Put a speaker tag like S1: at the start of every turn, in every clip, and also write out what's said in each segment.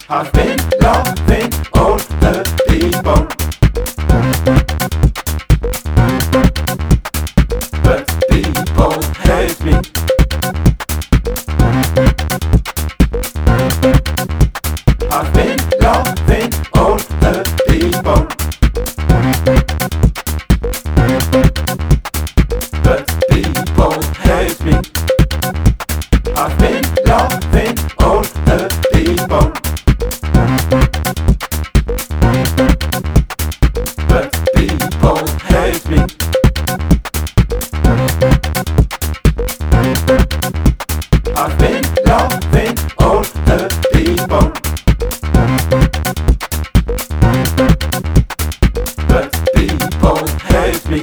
S1: I've been loving all the people, but people hate me. I've been loving all the people, but people hate me. I've been loving all the people, but people hate me. I've been loving all the people, but people hate me.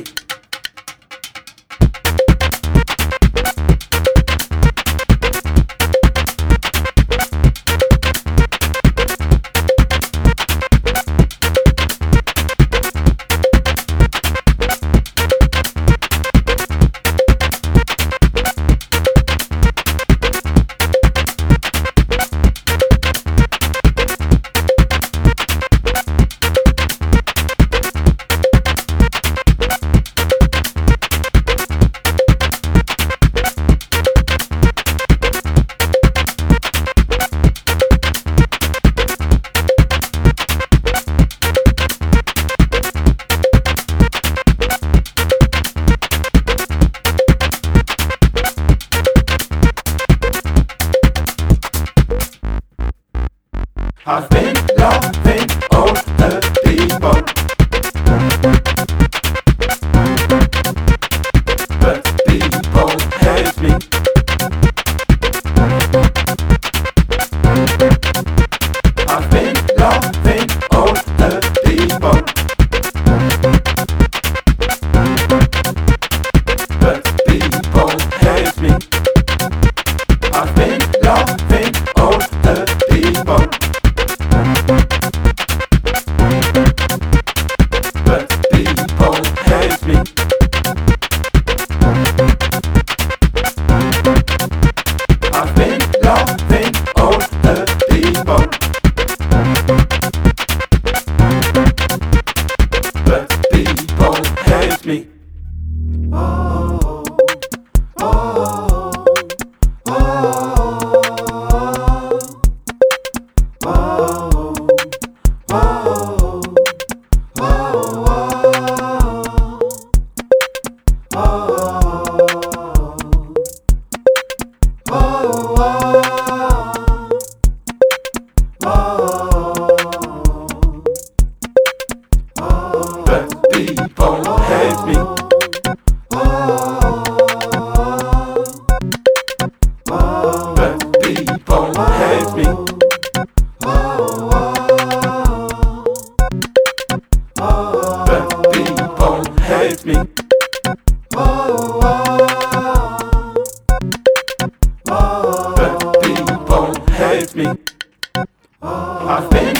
S1: I've been loving all the people, but people hate me. I've been loving all the people, but people hate me. I've been loving all the people, but people hate me. I've been loving all the people, but people hate me. Oh, oh, oh, oh, but people hate me. But people hate me. But people hate me. But people hate me. I've been